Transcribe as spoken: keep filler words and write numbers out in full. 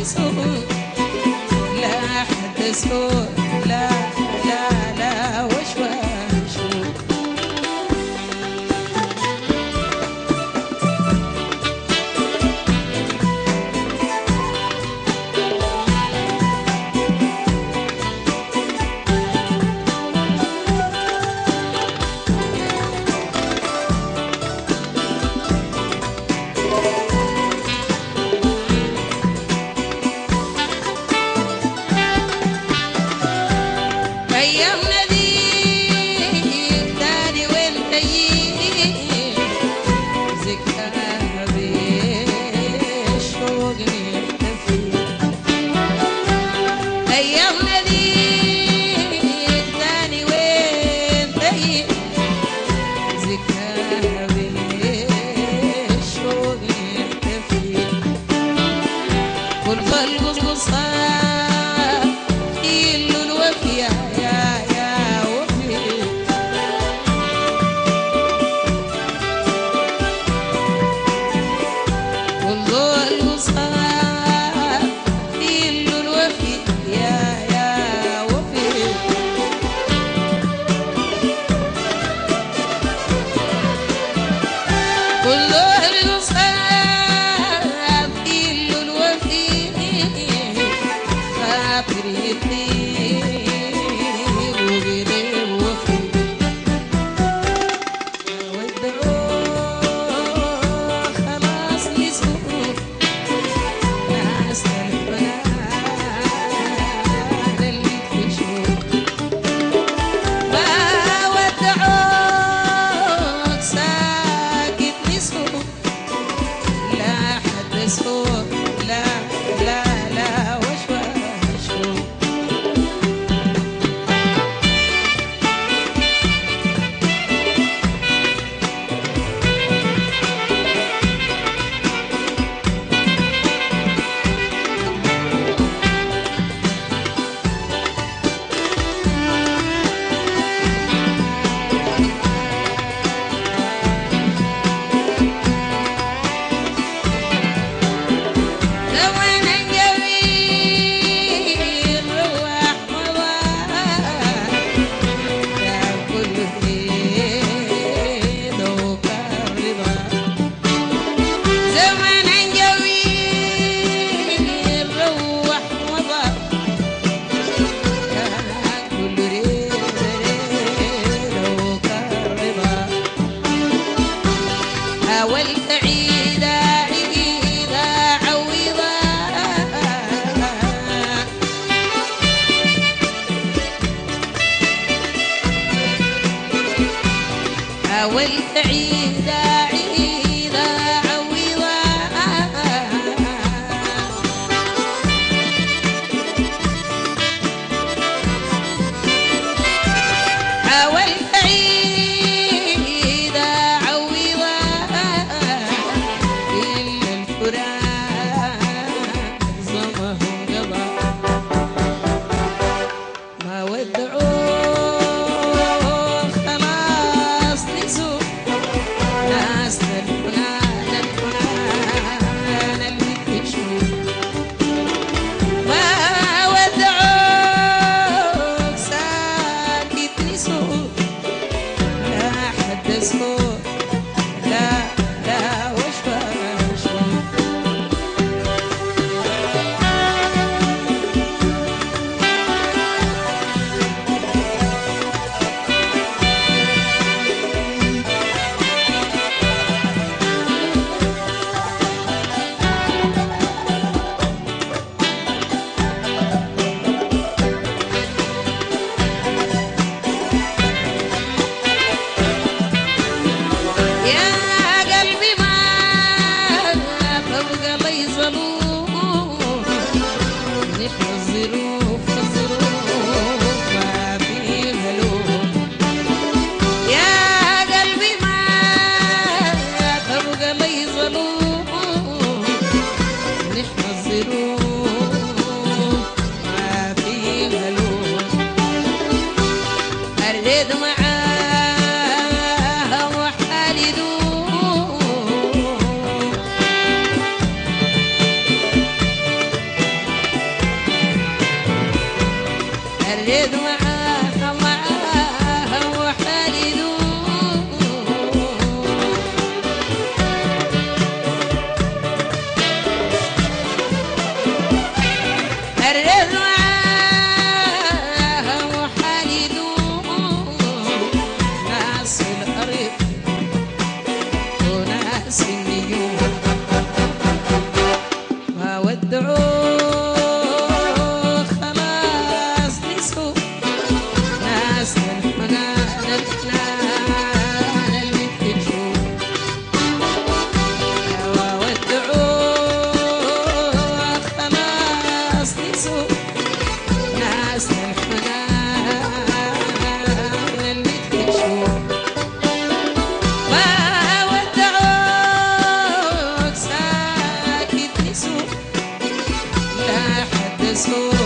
نسوق لا حد سوق لا لا لا وش وشو أيامنا دي تاني وانت يجي ذكرها بالشوق نحتفي أيامنا دي تاني وانت يجي ذكرها بالشوق نحتفي والخلق قصار كله الوفيا لا لا لا وش وشو حاولت عيدا عيدا عوضا حاولت عيدا عيدا عوضا حاولت عيدا عوضا إلا الفراق ظمه قضى ما ودعوه خلاص نسوا ناس الفنان الفنان اللي تشوف ما ودعوه ساكت نسوا لا حد سوق لا لا وش وشو يا قلبي ما تبقى لي ظلوم نحن الظروف الظروف ما فيها لوم يا قلبي ما تبقى لي ظلوم نحن الظروف ما فيها لوم أريد معاها وحالي دوم أريد معاها معاها وحالي ذوق أريد معاها وحالي ذوق ناس الأرض وناس النجوم ما ودعوا خلاص نسوا ناس الحنان الحنان اللي تشوف ما ودعوا خلاص نسوا ناس الحنان اللي تشوف ما ودعوك ساكت نسوا لا حد سوى